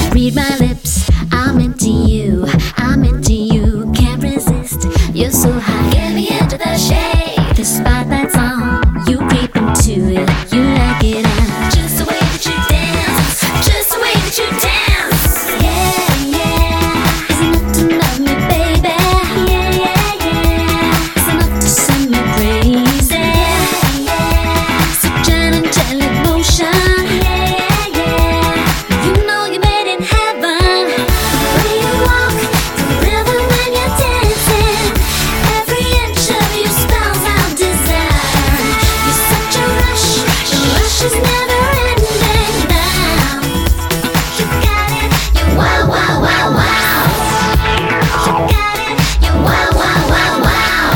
Read my lips, I'm into you. I'm into you, can't resist. You're so hot, get me into the shade. The spotlight's on, you creep into it. You like it, and just the way that you dance, just the way that you dance. Yeah, yeah, it's enough to love me, baby. Yeah, yeah, yeah, it's enough to send me crazy. Yeah, yeah, such an angelic motion. Yeah, yeah, you know you're made in heaven. The way you walk, the rhythm when you're dancing, every inch of you spells out desire. You're such a rush, the rush is never ending now. You got it, you wow, wow, wow, wow. You got it, you wow, wow, wow, wow.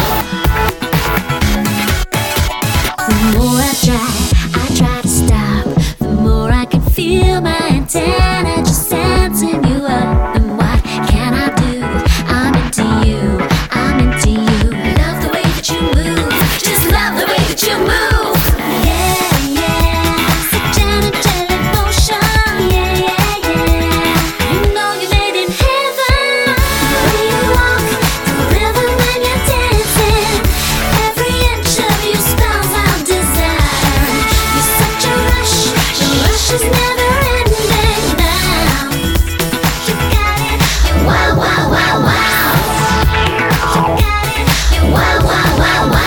The more I try to stop, the more I can feel my antenna just sensing you up. And what can I do? I'm into you, I'm into you. Love the way that you move, just love the way that you move. Yeah, yeah, such an angelic motion. Yeah, yeah, yeah, you know you're made in heaven. The way you walk, the rhythm when you're dancing, every inch of you spells out desire. You're such a rush, the rush is never ending now. You got it, you wow, wow, wow, wow. You got it, you wow, wow, wow, wow.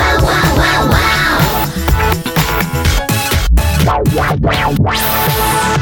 Wow, wow, wow, wow.